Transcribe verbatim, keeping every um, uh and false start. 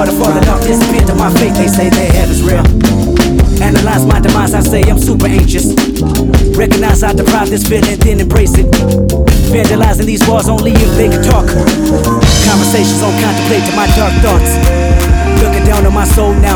started falling off, disappeared to my fate. They say their heaven's real. Analyze my demise, I say I'm super anxious. Recognize I deprive this feeling, then embrace it. Vandalizing these walls only if they can talk. Conversations on contemplate to my dark thoughts. Looking down on my soul now.